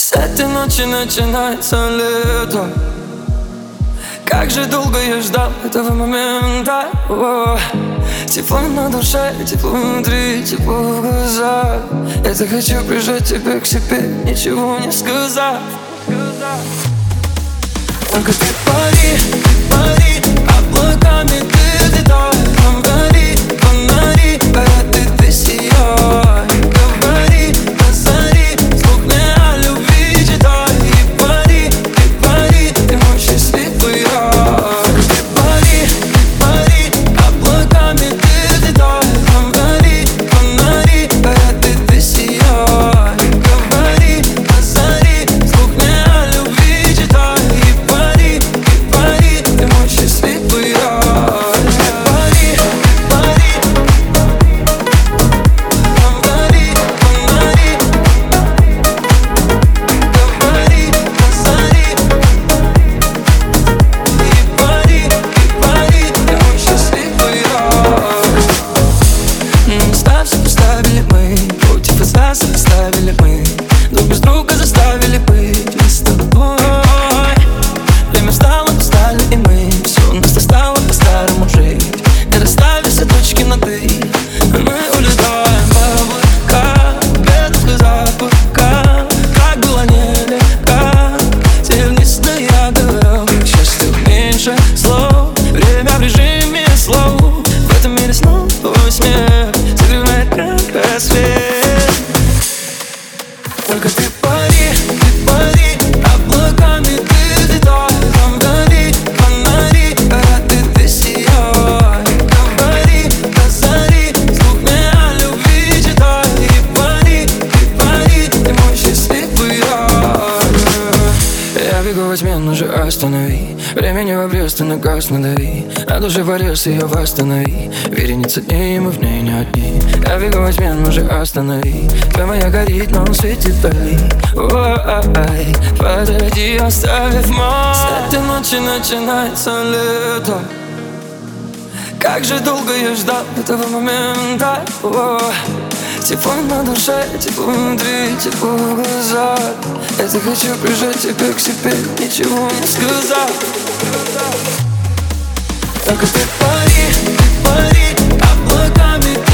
С этой ночи начинается лето. Как же долго я ждал этого момента. Тепло на душе, тепло внутри, тепло в глазах. Я так хочу прижать тебя к себе, ничего не сказав. Только ты пари, облаками ты взлетай. Нам гори, фонари, горят ты сияй. Говори, позари, слух мне о любви читай. И пари, ты мой счастливый рай. Ты пари, облаками ты взлетай. Нам гори, фонари, горят ты сияй. Говори, позари, слух мне о любви читай. И пари, ты мой счастливый рай. Заставили мы друг без друга, заставили быть мы с тобой. Время встало, устали и мы. Все нас стало по-старому жить. Не расставили все точки над «и». Мы улетаем в облака, без запаха. Как было нелегко, тернистая дорога. К счастью, меньше слов, время в режиме слов. В этом мире снова твой смех согревает как рассвет. Только ты пари, облаками ты взлетай. Там гори, фонари, горят ты сияй. Говори, позари, слух мне о любви читай. И пари, ты мой счастливый рай. Я бегу во тьме, но же останови. Времени в обрез, ты на газ надави. На душе порез, ее восстанови. Вереница дней, мы в ней не одни. Я бегу во тьме, но же останови. Твоя моя горит, но он светит вдали. Ой, подойди, оставив мой. С этой ночи начинается лето. Как же долго я ждал этого момента. Тепло на душе, тепло внутри, тепло в глазах. Я так хочу прижать тебя к себе, ничего не сказав. Только ты пари, облаками